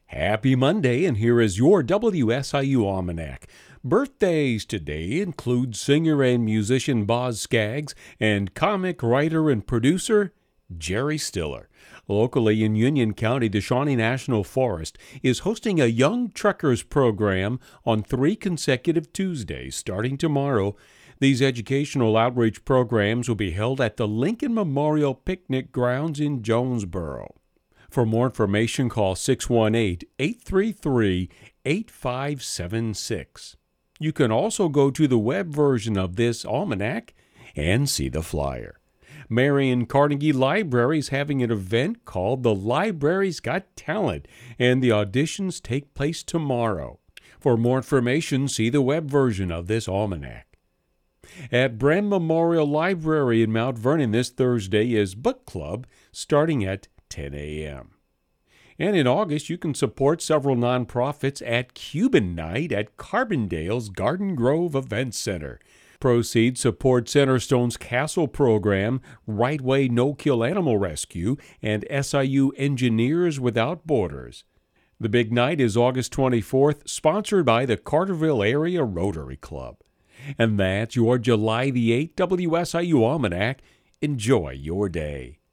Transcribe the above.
Happy Monday, and here is your WSIU Almanac. Birthdays today include singer and musician Boz Scaggs and comic writer and producer Jerry Stiller. Locally in Union County, the Shawnee National Forest is hosting a Young Trekkers program on 3 consecutive Tuesdays starting tomorrow. These educational outreach programs will be held at the Lincoln Memorial Picnic Grounds in Jonesboro. For more information, call 618-833-8576. You can also go to the web version of this almanac and see the flyer. Marion Carnegie Library is having an event called The Library's Got Talent, and the auditions take place tomorrow. For more information, see the web version of this almanac. At Brand Memorial Library in Mount Vernon this Thursday is Book Club starting at 10 a.m. And in August, you can support several nonprofits at Cuban Night at Carbondale's Garden Grove Event Center. Proceeds support Centerstone's Castle program, Right Way No-Kill Animal Rescue, and SIU Engineers Without Borders. The big night is August 24th, sponsored by the Carterville Area Rotary Club. And that's your July the 8th WSIU Almanac. Enjoy your day.